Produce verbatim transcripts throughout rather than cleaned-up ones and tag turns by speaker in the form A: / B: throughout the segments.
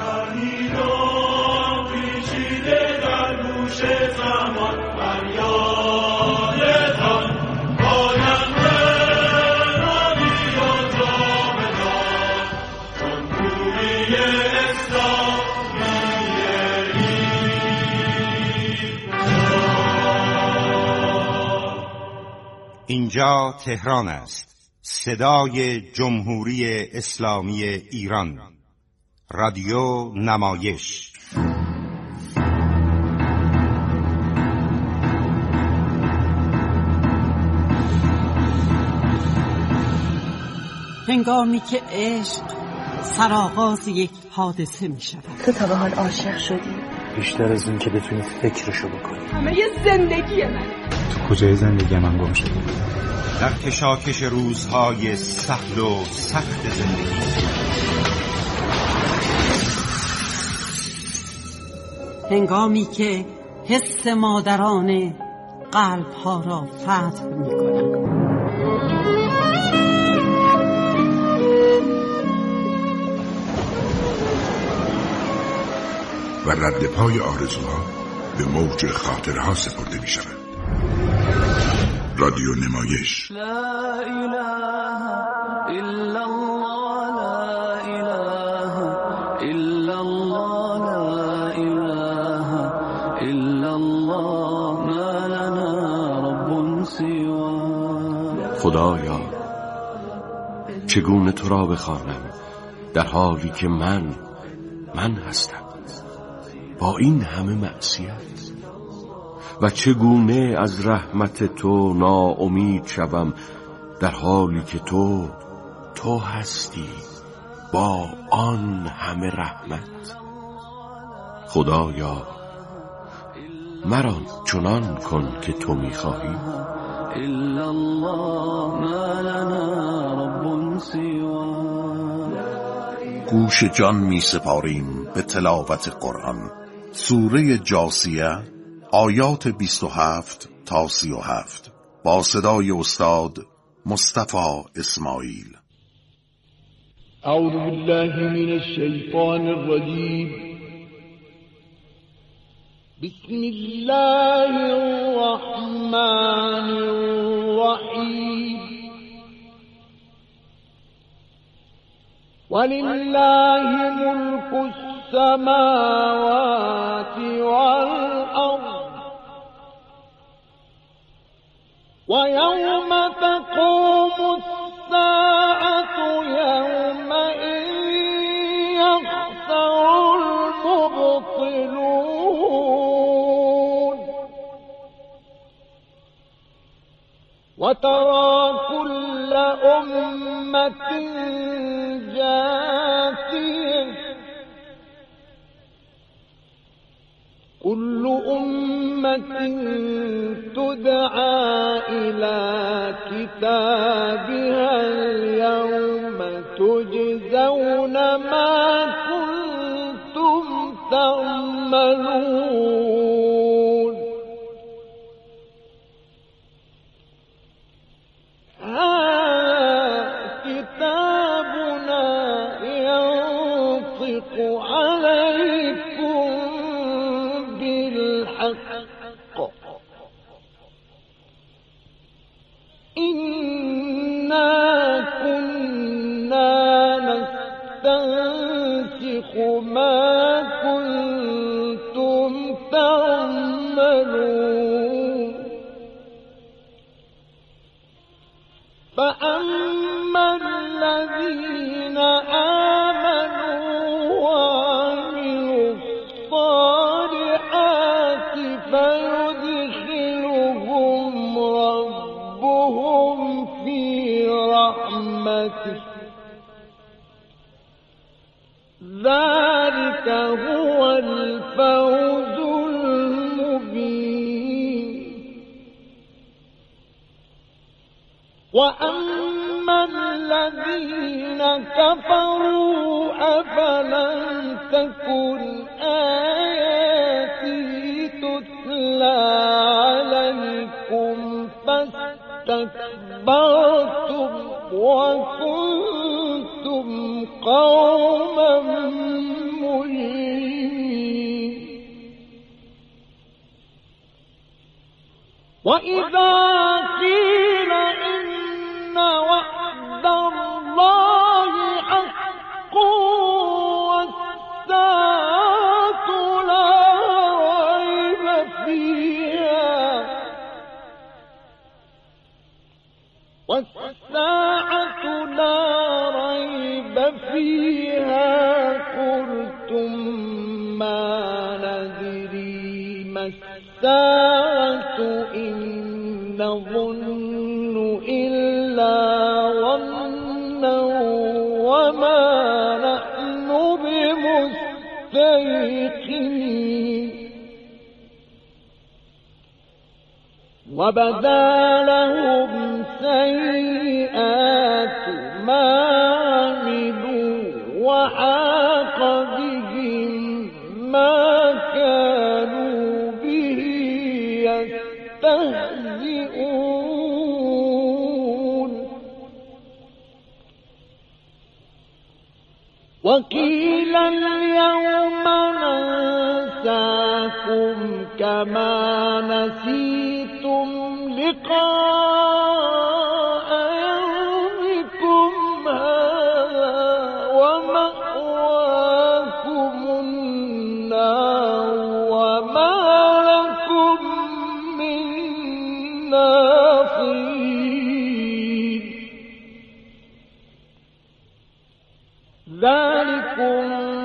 A: اینجا تهران است، صدای جمهوری اسلامی ایران. رادیو نمایش.
B: هنگامی که عشق سرآغاز یک حادثه می شود.
C: تو تا به حال عاشق شدی؟
D: بیشتر از این که بتونی فکرشو بکنی.
C: همه یه زندگی من.
D: تو کجای زندگی من گم شدی؟
A: در کشاکش روزهای سهل و سخت زندگی.
B: هنگامی که حس مادرانه قلب‌ها را فتح می‌کند.
E: و رد پای آرزوها به موج خاطرها سپرده می شود. رادیو نمایش.
F: لا اله الا الله، لا اله الا الله، لا اله الا الله، ما لنا رب سواه.
G: خدایا چگونه تو را بخوانم در حالی که من من هستم با این همه معصیت، و چگونه از رحمت تو ناامید شوم در حالی که تو تو هستی با آن همه رحمت. خدایا مرا چنان کن که تو می‌خواهی.
F: الا الله ما لنا رب سواه.
H: گوش جان می سپاریم به تلاوت قرآن. سوره جاثیه آیات بیست و هفت تا سی و هفت با صدای استاد مصطفی اسماعیل.
I: اعوذ بالله من الشیطان الرجیم. بسم الله الرحمن الرحیم. ولله ملك السماوات والأرض ويوم تقوم الساعة يومئذ يخسر المبطلون وترى كل أمة جاثية كل أمة تدعى إلى كتابها اليوم تجزون ما كنتم تعملون هذا كتابنا ينطق عليكم بالحق إنا كنا نستنسخ ما كنتم تعملون فأما الذين آمنوا وعملوا الصالحات فيدخلهم ربهم في رحمته ذلك هو الفوز المبين وأما الذين كفروا أفلم تكن آياتي تتلى عليكم فاستكبرتم وكنتم قوما مجرمين وإذا قيل إن وعد الله حق والساعة لا ريب فيها والساعة لا ريب فيها قلتم ما ندري ما الساعة إن نظن إلا ظنا وما نحن بمستيقنين وبدا لهم سيئات ما عملوا وحاق بهم ما كانوا به يستهزئون وقيل اليوم ننساكم كما نسيتم لقاء يومكم هذا ومأواكم النار وما لكم من ناصرين ذلكم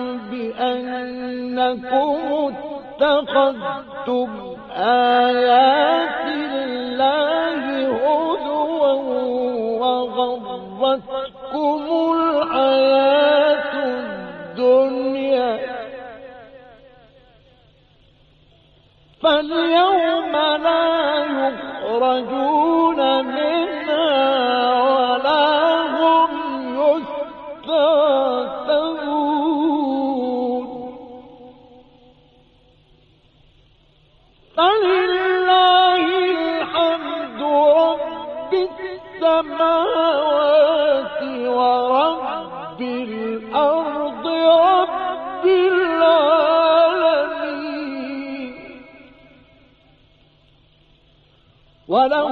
I: بأنكم اتخذتم آيات الله هزوا وغرتكم الحياة الدنيا فاليوم لا يخرجون منها ولا هم يستعتبون فلله الحمد رب السماوات ورب الأرض رب العالمين وله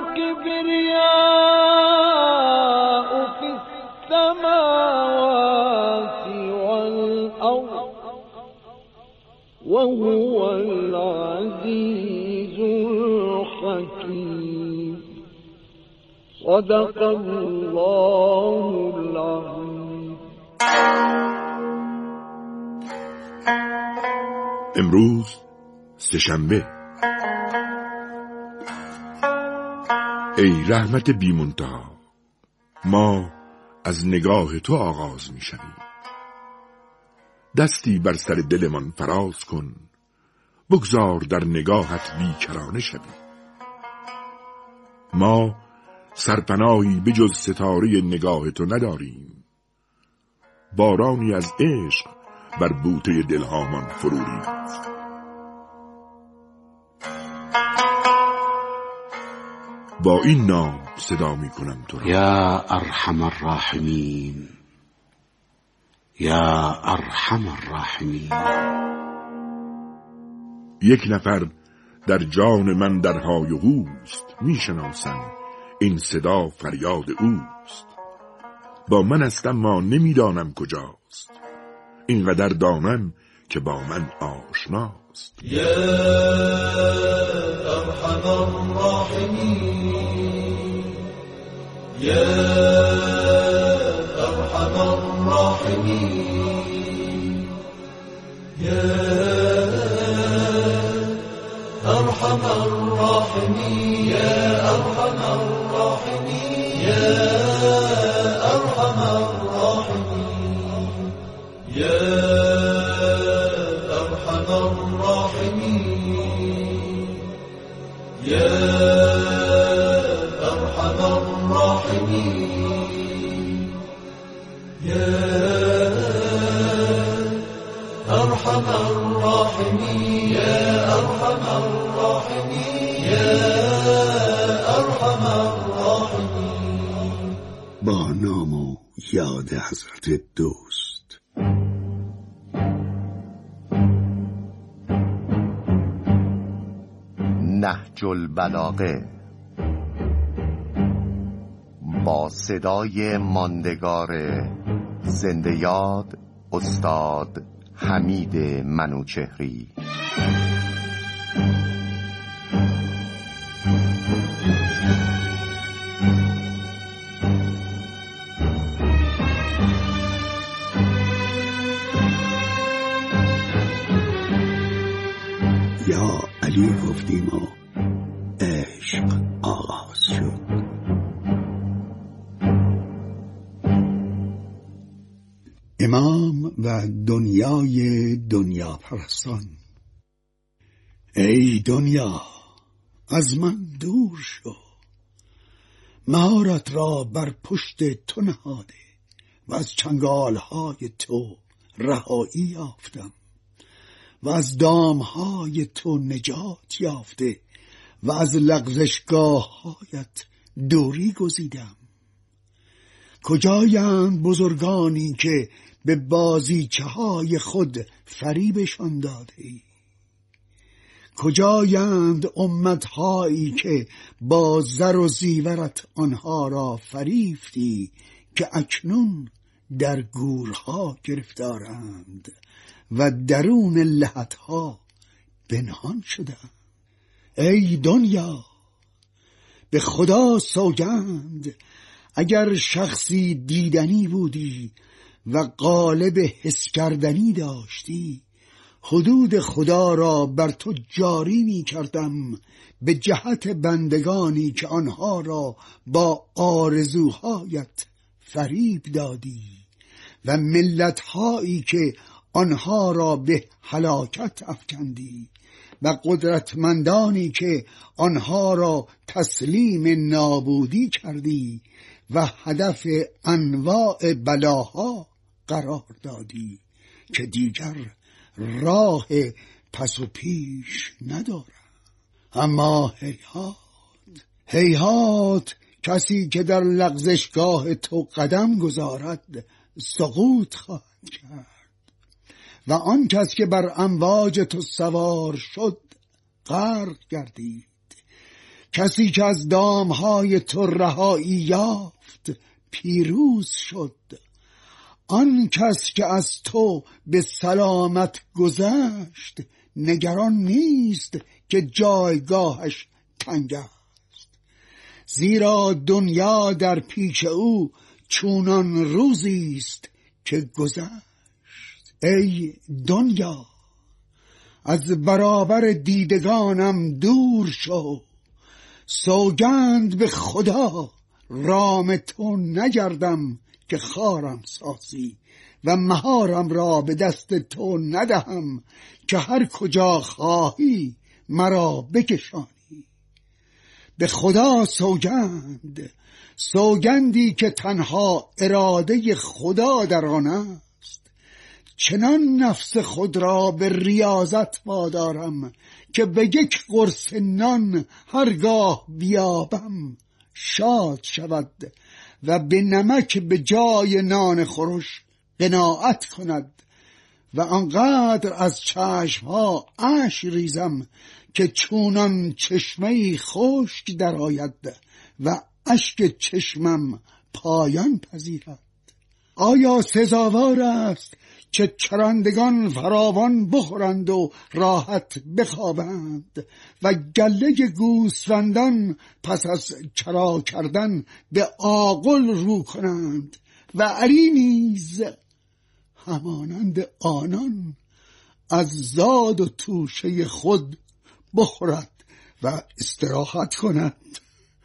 I: الكبرياء في السماوات والأرض وهو العزيز الحكيم صدق الله العظيم.
E: امروز سه‌شنبه. ای رحمت بی‌منتها، ما از نگاه تو آغاز می شویم. دستی بر سر دلمان فراز کن، بگذار در نگاهت بیکرانه شویم. ما سرپناهی به جز ستاره نگاه تو نداریم، بارانی از عشق بر بوته دلهامان فرو ریخت. با این نام صدا می کنم تو را،
J: یا ارحم الراحمین، یا ارحم الراحمین.
E: یک نفر در جان من در های و هوست، می شناسم این صدا فریاد اوست. با من است اما نمی دانم کجاست، اینقدر دانم که با من آشناست.
F: یا ارحم الراحمین، یا ارحم الراحمین، یا ارحم الراحمین، یا ارحم الراحمین، یا ارحم الراحمین، یا ارحم الراحمین، یا ارحم الراحمین، یا ارحم الراحمین، یا ارحم الراحمین، یا ارحم الراحمین.
J: با نام و یاد حضرت دوست.
K: نهج البلاغه با صدای ماندگار زنده یاد استاد حمید منوچهری.
J: یا علی گفتیم و عشق آغاز شد. امام و دنیای دنیا پرستان. ای دنیا از من دور شو، مهارت را بر پشت تو نهاده و از چنگالهای تو رهایی یافتم و از دامهای تو نجات یافته و از لغزشگاه‌هایت دوری گزیدم. کجایند بزرگانی که به بازیچه های خود فریبشان داده ای؟ کجایند امتهایی که با زر و زیورت آنها را فریفتی که اکنون در گورها گرفتارند و درون لحدها پنهان شدند؟ ای دنیا به خدا سوگند اگر شخصی دیدنی بودی و غالب حس کردنی داشتی، حدود خدا را بر تو جاری می کردم به جهت بندگانی که آنها را با آرزوهایت فریب دادی و ملتهایی که آنها را به هلاکت افکندی و قدرتمندانی که آنها را تسلیم نابودی کردی و هدف انواع بلاها قرار دادی که دیگر راه پس و پیش ندارد. اما هیهات هیهات کسی که در لغزشگاه تو قدم گذارد سقوط خواهد کرد و آن کس که بر امواج تو سوار شد غرق گردید. کسی که از دامهای تو رهایی یافت پیروز شد. آن کس که از تو به سلامت گذشت نگران نیست که جایگاهش تنگ است، زیرا دنیا در پیش او چونان روزی است که گذشت. ای دنیا از برابر دیدگانم دور شو، سوگند به خدا رام تو نگردم که خارم سازی و مهارم را به دست تو ندهم که هر کجا خواهی مرا بکشانی. به خدا سوگند، سوگندی که تنها اراده خدا در آن است. چنان نفس خود را به ریاضت وادارم که به یک قرص نان هرگاه بیابم شاد شود و به نمک به جای نان خورش قناعت کند و آنقدر از چشمها اشک ریزم که چونان چشمه‌ای خشک درآید و اشک چشمم پایان پذیرد. آیا سزاوار است که چرندگان فراوان بخورند و راحت بخوابند و گله گوسفندان پس از چرا کردن به آغل رو کنند و عری نیز همانند آنان از زاد و توشه خود بخورد و استراحت کند؟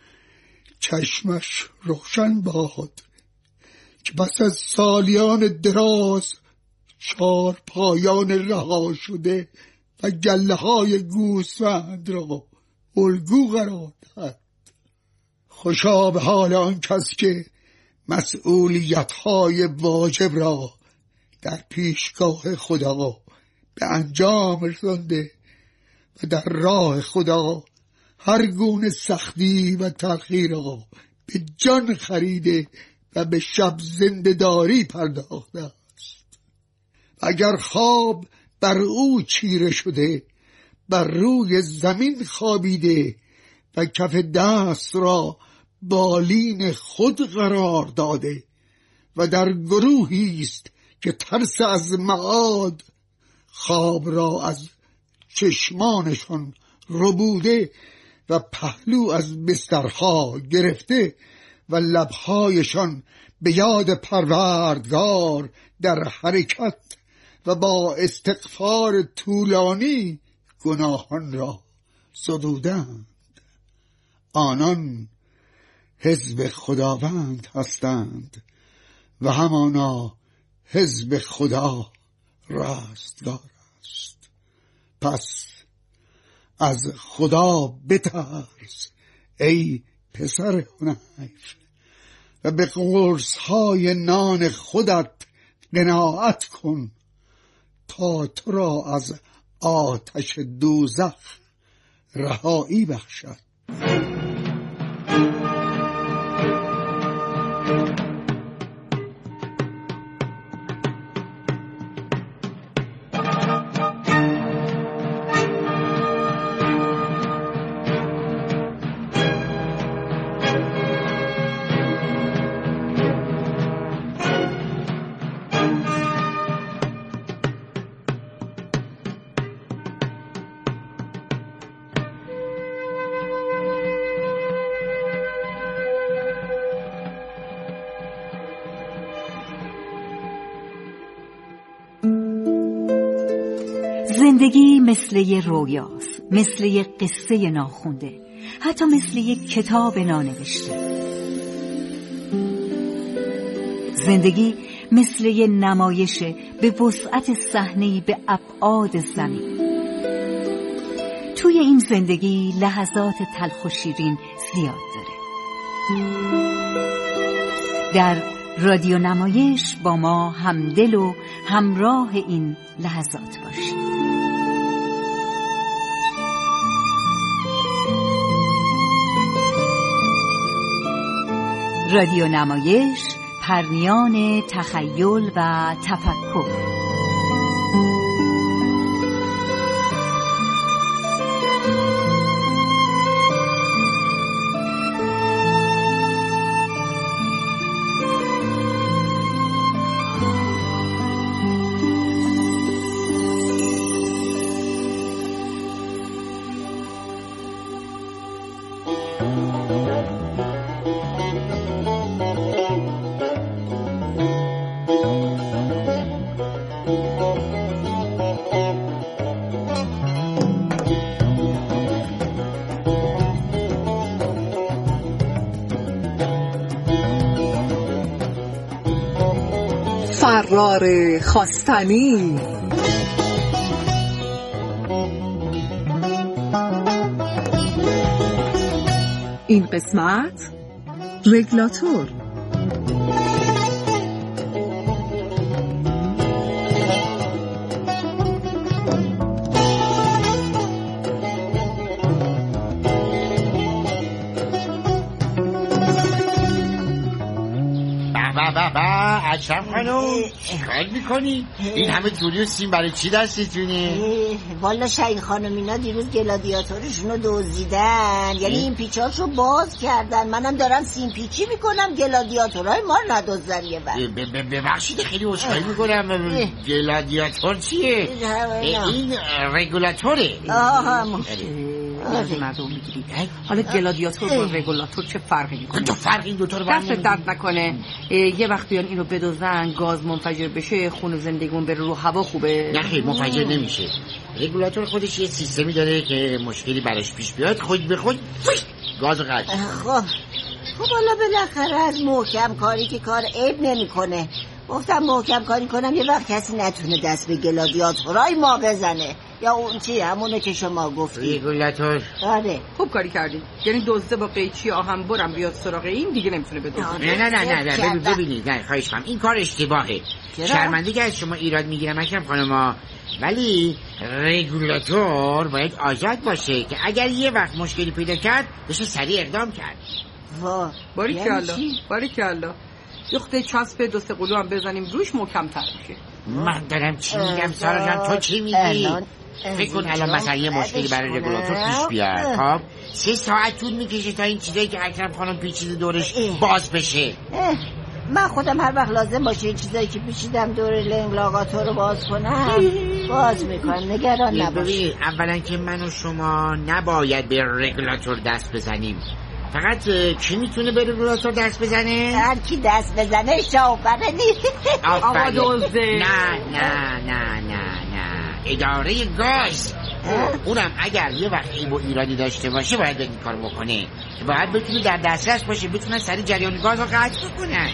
J: چشمش روشن باد که پس از سالیان دراز چار پایان رها شده و گله های گوسفند را الگو قرار دهد. خوشا به حال آن کس که مسئولیت های واجب را در پیشگاه خدا به انجام رسانده و در راه خدا هر گونه سختی و تأخیر را به جان خریده و به شب زنده‌داری پرداخته است. اگر خواب بر او چیره شده بر روی زمین خوابیده و کف دست را بالین خود قرار داده و در گروهی است که ترس از معاد خواب را از چشمانشان ربوده و پهلو از بسترها گرفته و لبهایشان به یاد پروردگار در حرکت و با استغفار طولانی گناهان را زدودند. آنان حزب خداوند هستند و همانا حزب خدا رستگار است. پس از خدا بترس ای پسر حنیف و به قرص‌های نان خودت قناعت کن تا تو را از آتش دوزخ رهایی بخشد.
L: زندگی مثل یه رویاست، مثل یه قصه ناخونده، حتی مثل یه کتاب نانوشته. زندگی مثل یه نمایشه به وسعت صحنه‌ای به ابعاد زمین. توی این زندگی لحظات تلخ و شیرین زیاد داره. در رادیو نمایش با ما همدل و همراه این لحظات باشید. رادیو نمایش، پرنیان تخیل و تفکر.
M: فرار خواستنی. این قسمت رگولاتور.
N: اشرف خانم چیکار میکنی؟ این همه جولی و سیم برای چی دستتونه؟
O: والا شاید خانم اینا دیروز گلادیاتورشون رو دزدیدن، یعنی این پیچاشو باز کردن. منم دارم سیم پیچی میکنم گلادیاتورهای ما ندزدن. یه وقت
N: ببخشید خیلی عذرخواهی میکنم. گلادیاتور چیه؟ این رگولاتوره.
O: آها
P: از مردم میگیرید. حالا گلادیاتور با رگولاتور چه فرقی میکنه؟
N: تو فرق این دوتا رو
P: دست درد نکنه. یه وقت بیان اینو بدوزن گاز منفجر بشه، خون زندگیمون بره رو هوا خوبه؟
N: نه خیلی منفجر نمیشه. رگولاتور خودش یه سیستمی داره که مشکلی براش پیش بیاد خود به خود گاز قطع.
O: خب خب حالا بالاخره از محکم کاری که کار عیب نمیکنه. گفتم محکم کاری کنم یه وقت کسی نتونه دست به گلادیاتورای ما بزنه، یا اون چی همونه که شما گفتی
N: رگولاتور.
O: آره
P: خوب کاری کردین. یعنی دزده با قیچی آهن برم بیاد سراغ این دیگه نمیتونه بدوزه.
N: نه نه نه نه نه ببینید، نه خواهش کنم این کار اشتباهه. شرمنده که از شما ایراد میگیرم اکرم خانما، ولی رگولاتور باید آزاد باشه که اگر یه وقت مشکلی پیدا کرد بشه سریع اقدام کرد.
O: وا
P: باریکالله باریکالله. یخته چسب دو سه قلو هم بزنیم روش محکم تر میشه.
N: من دارم چی میگم سارا جان، تو چی میگی؟ فکر کن الان مثلا یه مشکلی برای رگولاتور پیش بیاد، خب سه ساعت طول میکشه تا این چیزایی که اکرم خانم پیچیده دورش باز بشه.
O: من خودم هر وقت لازم باشه این چیزایی که پیچیدم دور لنگلاغاتور رو باز کنم باز میکنم، نگران نباش.
N: اولا که من و شما نباید به رگولاتور دست بزنیم. فقط کی میتونه به رگولاتور دست بزنه؟
O: هر کی دست بزنه شاوفرنی.
N: آقا دوزه. نه نه نه نه نه اداره گاز، اونم اگر یه وقت عیب و ایرادی داشته باشه باید این کار بکنه، باید بتونه در دسترس باشه، بتونه سری جریان گاز رو قطع بکنه.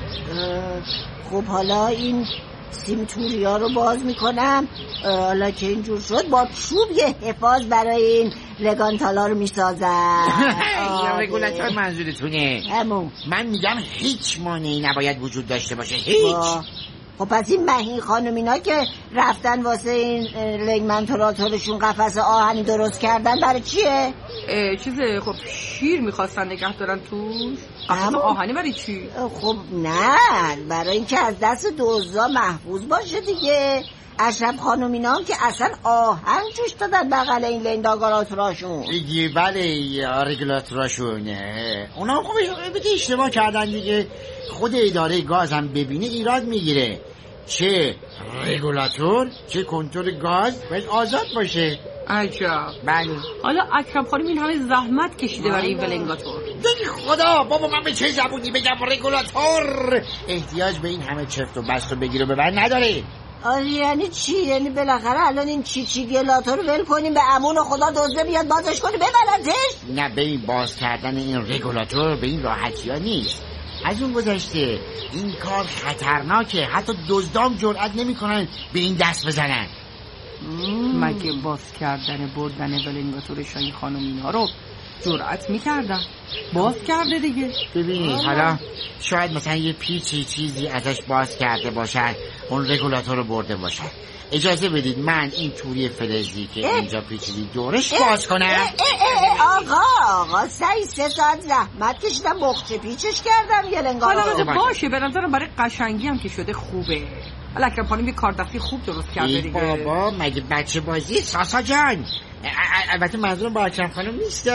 O: خب حالا این سیمتوری ها رو باز میکنم، حالا که اینجور شد با چوب یه حفاظ برای این لگانتالا رو میسازم.
N: یا رگولاتور منظورتونه؟
O: همون.
N: من میگم هیچ مانعی نباید وجود داشته باشه، هیچ.
O: خب پس این مهین خانومینا که رفتن واسه این لگمنتوراتورشون قفس آهنی درست کردن برای چیه؟
P: چیزه خب شیر میخواستن نگه دارن توش. قفس آهنی برای چی؟
O: خب نه برای اینکه از دست دزدا محفوظ باشه دیگه. اشرف خانومینا هم که اصلا آهن جوش دادن بغل این لنداگاراتوراشون.
N: دیگه بله رگولاتوراشون اونا خب بگه اشتباه کردن دیگه. خود اداره گاز هم ببینه ایراد میگیره. چه رگولاتور چه کنترل گاز باید آزاد باشه.
P: عجب.
N: بله.
P: حالا اکرم خانم این همه زحمت کشیده برای این ولنگاتور.
N: دیگه خدا بابا من به چه زبونی بگم رگولاتور؟ احتیاج به این همه چفت و بست و بگیر و ببر نداره.
O: آره یعنی چی؟ یعنی بالاخره الان این چی چی گلاتو رو ول کنیم به امون و خدا دزده بیاد بازش کنیم ببرتش؟
N: نه ببین باز کردن این رگولاتور به این راحتی ها نیست. از اون گذشته این کار خطرناکه، حتی دزدام جرئت نمیکنن به این دست بزنن.
P: مگه باز کردن بردن ولنگاتور شاهی خانم اینا رو جرأت میکردن؟ باز کرده دیگه.
N: ببینید حالا شاید مثلا یه پیچی چیزی ازش باز کرده باشن، اون رگولاتور رو برده باشن. اجازه بدید من این توری فلزی که اینجا پیچیدی دورش باز کنم.
O: اه اه اه آقا آقا سعی سه ساعت زحمت کشیدم مخچه پیچش کردم یه لنگارو.
P: حالا باشه به نظرم برای قشنگی هم که شده خوبه. حالا اکرم خانم یه کاردستی خوب درست کرده دیگه.
N: بابا مگه بچه بازی ساسا جان؟ البته منظورم با اکرم خانم نیست.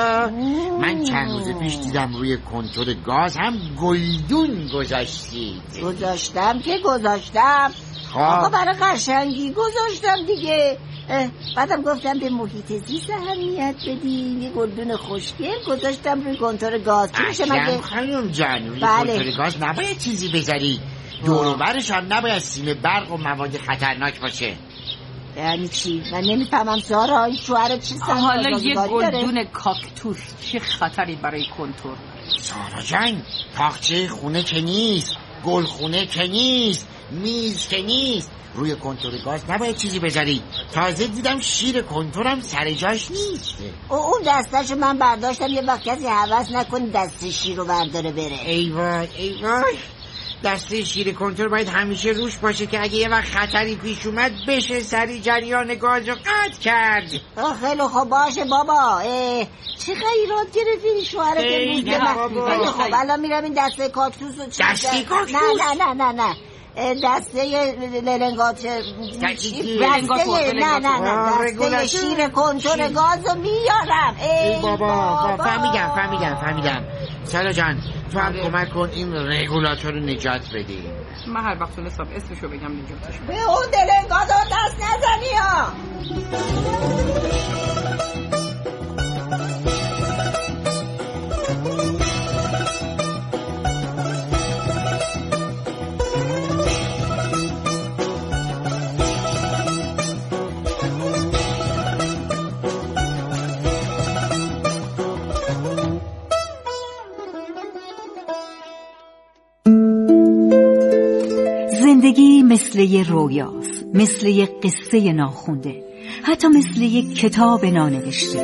N: من چند روز پیش دیدم روی کنتور گاز هم گلدون گذاشتید.
O: گذاشتم که گذاشتم آقا برای قشنگی گذاشتم دیگه. بعدم گفتم به محیط زیست اهمیت بدیم، یه گلدون خوشگل گذاشتم روی کنتور گاز.
N: اکرم خانم جان روی بله. کنتور گاز نباید چیزی بذاری، دور و برش هم نباید سیم برق و مواد خطرناک باشه.
O: یعنی چی؟ من نمیفهمم سارا این شوهر چی سن
P: حالا یه گلدون کاکتوس چه خطری برای کنتور؟
N: سارا جان تاقچه خونه که نیست، گل خونه که نیست، میز که نیست، روی کنتور گاز نباید چیزی بذاری. تازه دیدم شیر کنتورم سر جاش نیست.
O: اون دستشو من برداشتم یه وقت کسی حوض نکنه دست شیر رو برداره بره.
N: ای وای ای وای دسته شیر کنتور باید همیشه روش باشه که اگه یه وقت خطری پیش اومد بشه سری جریان گاز رو قطع کرد.
O: خیلی خوب باشه بابا. چه ایراد گرفتی شوهرت امروز به من؟ خیلی خوب الان میرم این دسته کاکتوس رو
N: دسته کاکتوس؟
O: نه نه نه نه نه دسته لنگات دسته نه نه نه دسته شیر کنتور گاز رو میارم.
N: ای بابا فهمیدم فهمیدم فهمیدم سارا جان تو هم کمک کن این رگولاتور رو نجات بدیم.
P: من هر وقت تونستم اسمشو بگم نجاتش بدیم.
O: به اون لنگات رو دست نزنی ها.
L: زندگی مثل یه رویاست، مثل یه قصه ناخونده، حتی مثل یه کتاب نانوشته.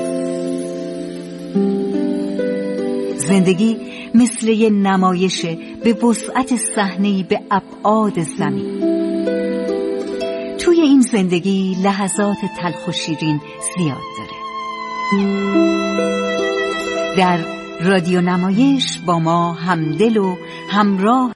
L: زندگی مثل یه نمایشه به وسعت صحنه‌ای به ابعاد زمین. توی این زندگی لحظات تلخ و شیرین زیاد داره. در رادیو نمایش با ما همدل و همراه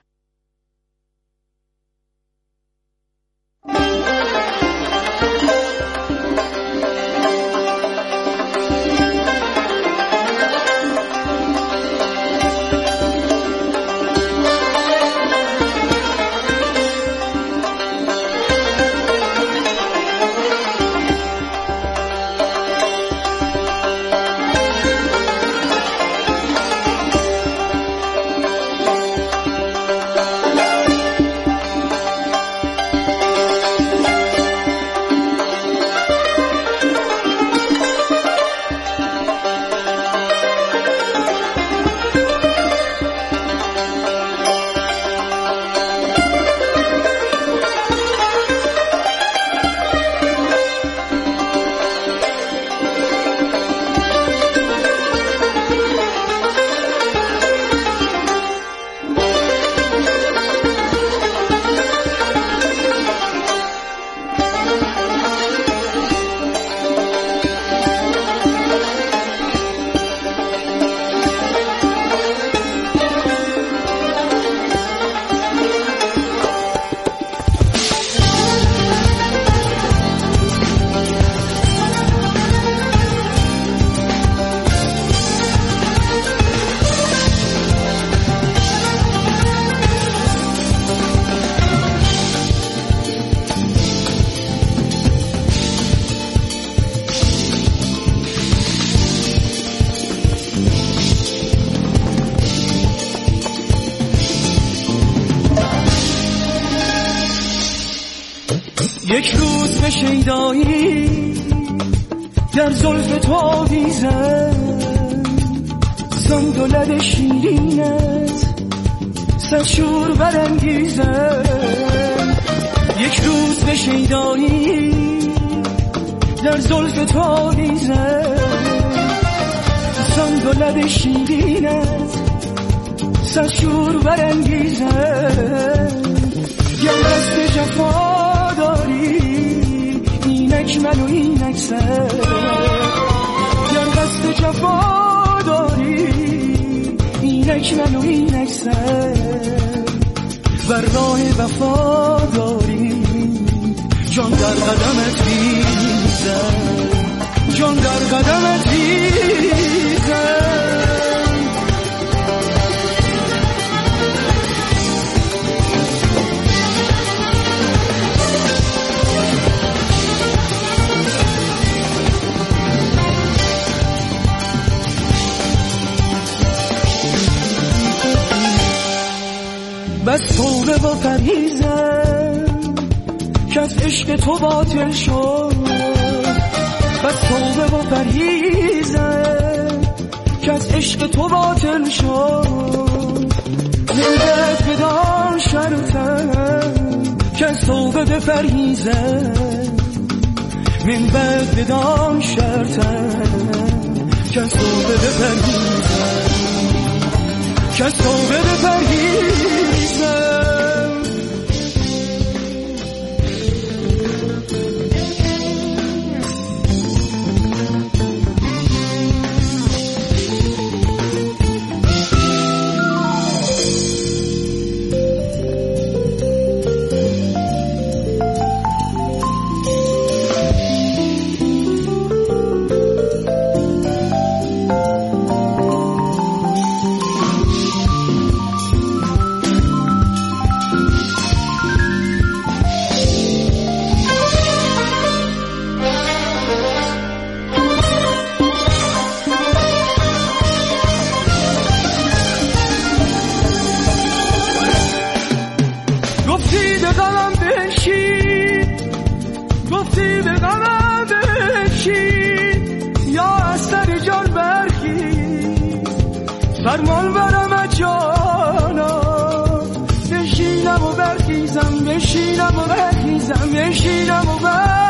Q: یک روز به شیدایی در زلف تو آویزم، زندولد شیرینت صد شور برانگیزم. یک روز به شیدایی در زلف تو آویزم، زندولد شیرینت صد شور برانگیزم. گر دست جفا داری اینک من و اینک سر، گر دست جفا داری اینک من و اینک سر، و راه وفا داری جان در قدمت بیزم، جان در قدمت بیزم. بس توبه و پرهیزم که از عشق تو باطل شد، بس توبه و پرهیزم که از عشق تو باطل شد. نمیدت بدان شرطم که از توبه بپرهیزم، من بعد بدان شرطم که از توبه بپرهیزم، که از توبه بپرهیزم. فرمان برم جانا، بشینم و برخیزم، بشینم و برخیزم، بشینم و برخیزم.